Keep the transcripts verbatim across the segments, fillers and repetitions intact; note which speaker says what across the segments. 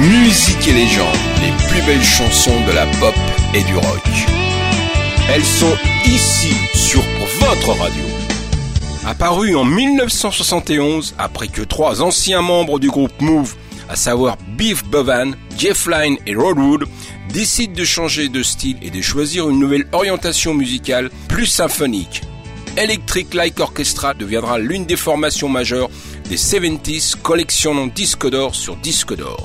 Speaker 1: Musique et légende, les plus belles chansons de la pop et du rock. Elles sont ici sur votre radio. Apparu en dix-neuf cent soixante et onze, après que trois anciens membres du groupe Move, à savoir Biff Bevan, Jeff Lynne et Rod Wood, décident de changer de style et de choisir une nouvelle orientation musicale plus symphonique. Electric Light Orchestra deviendra l'une des formations majeures des soixante-dix, collectionnant disque d'or sur disque d'or.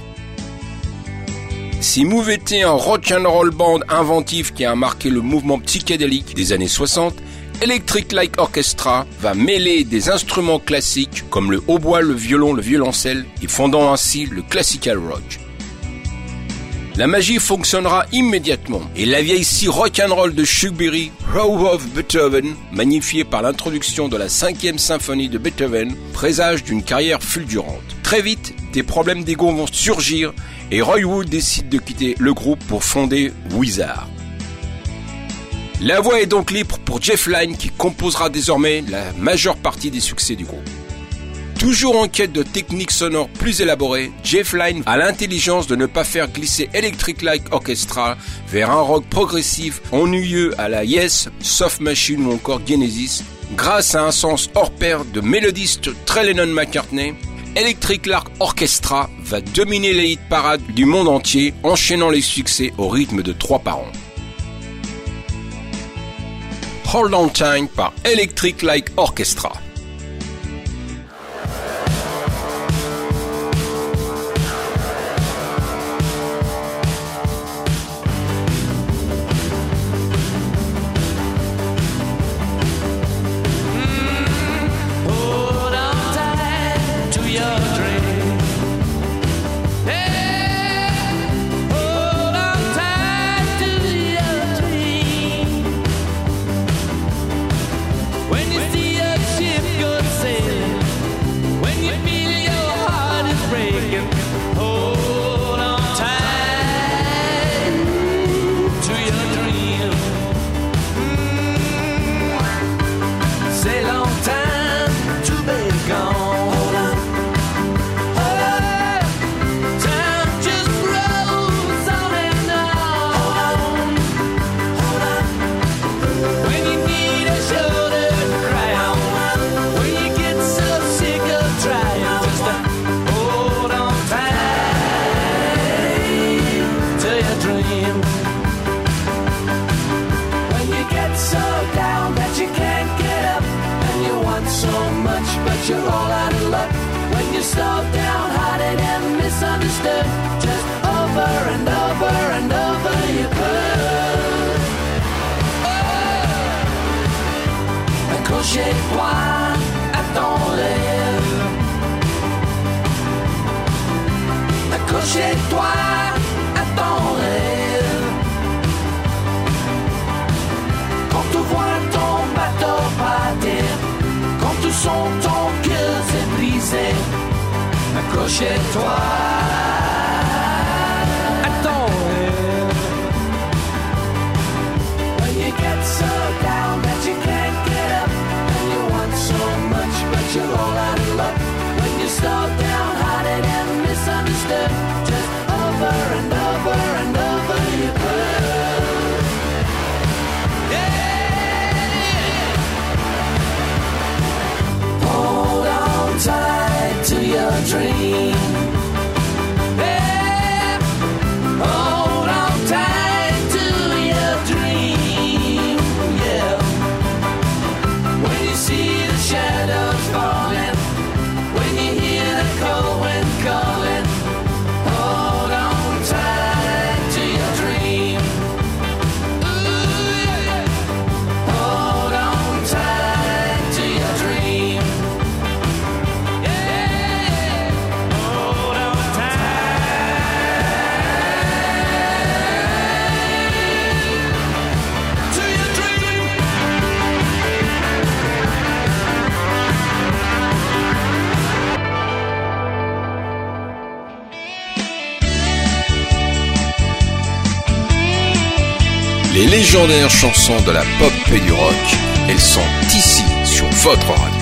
Speaker 1: Si Move était un rock'n'roll band inventif qui a marqué le mouvement psychédélique des années soixante, Electric Light Orchestra va mêler des instruments classiques comme le hautbois, le violon, le violoncelle et fondant ainsi le classical rock. La magie fonctionnera immédiatement et la vieille scie rock'n'roll de Chuck Berry, How of Beethoven, magnifiée par l'introduction de la cinquième symphonie de Beethoven, présage d'une carrière fulgurante. Très vite, des problèmes d'ego vont surgir et Roy Wood décide de quitter le groupe pour fonder Weezer. La voix est donc libre pour Jeff Lynne qui composera désormais la majeure partie des succès du groupe. Toujours en quête de techniques sonores plus élaborées, Jeff Lynne a l'intelligence de ne pas faire glisser Electric Light Orchestra vers un rock progressif ennuyeux à la Yes, Soft Machine ou encore Genesis. Grâce à un sens hors pair de mélodiste très Lennon-McCartney, Electric Light Orchestra va dominer les hit parades du monde entier, enchaînant les succès au rythme de trois par an. Hold On Tight par Electric Light Orchestra.
Speaker 2: You're all out of luck when you're so downhearted and misunderstood. Just over and over and over you could. Oh! Accroche-toi à ton rêve. Accroche-toi à ton rêve. Quand tu vois ton bateau partir, quand tu sens ton cœur s'est brisé, accroche-toi à ton rêve. When you get so down that you can't get up, and you want so much but you're all out of luck, when you're so downhearted and misunderstood, just over and over and over you could. Yeah. Tied to your dream. Yeah. Hold on tight to your dream. Yeah. When you see the shadows falling, when you hear the cold wind calling, hold on tight to your dream. Ooh, yeah. Hold on tight to your dream.
Speaker 1: Les légendaires chansons de la pop et du rock, elles sont ici sur votre radio.